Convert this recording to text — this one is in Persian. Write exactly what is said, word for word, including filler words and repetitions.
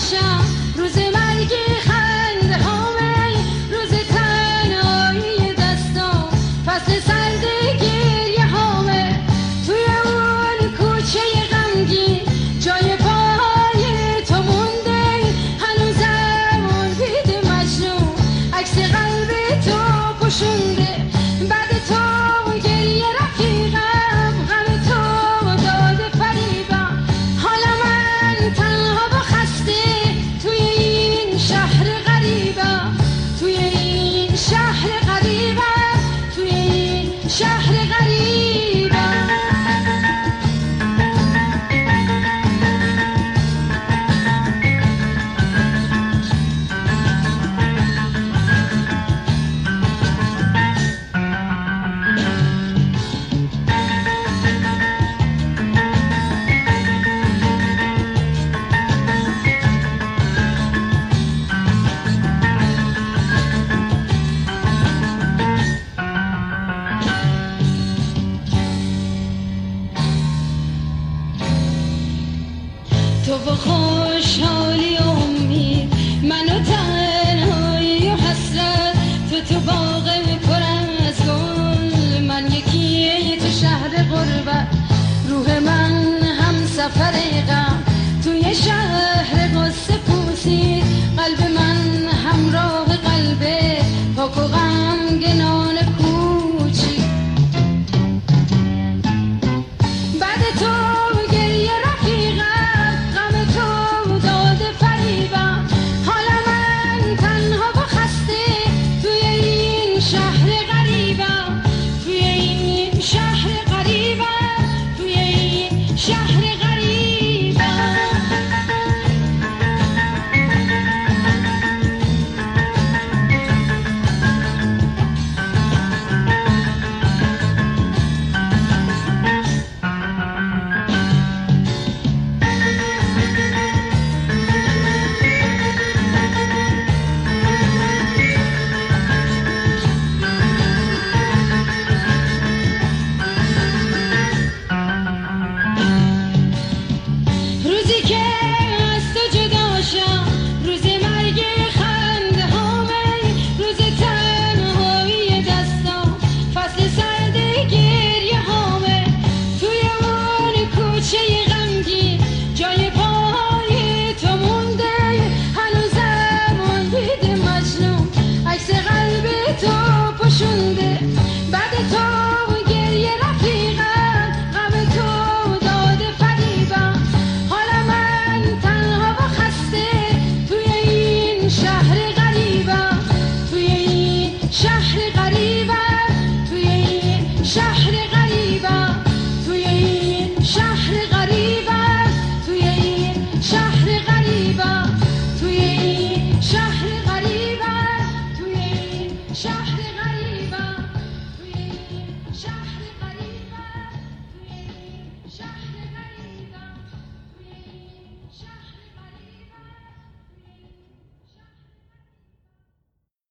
باشم، روز مرگ خنده هامه، روز تنهایی دستام، فصل سرد گریه هامه، توی اون کوچه غمگین جای پای تو مونده، هنوزم اون بید مجنون عکس قلب تو پوشونده. بعد تو گریه رفیقم، غم تو داده فریبم، حالا من تنها و خسته توی این شهر غریبم، توی این شهر غریبم، توی این شهر غریبم. تو و خوشحالی و امید، منو تنهایی و حسرت، تو تو باغ پر از گل، من یکی تو شهر غربت، روح من هم سفر غم، توی شهر قصه پوسید، قلب من همراه قلب پاک و غمگنان کوچی. بعد تو گریه رفیقم، غم تو داده فریبم، حالا من تنها و خسته توی این شهر غریبم، توی این شهر غریبم، توی این شهر غریبم. روزی که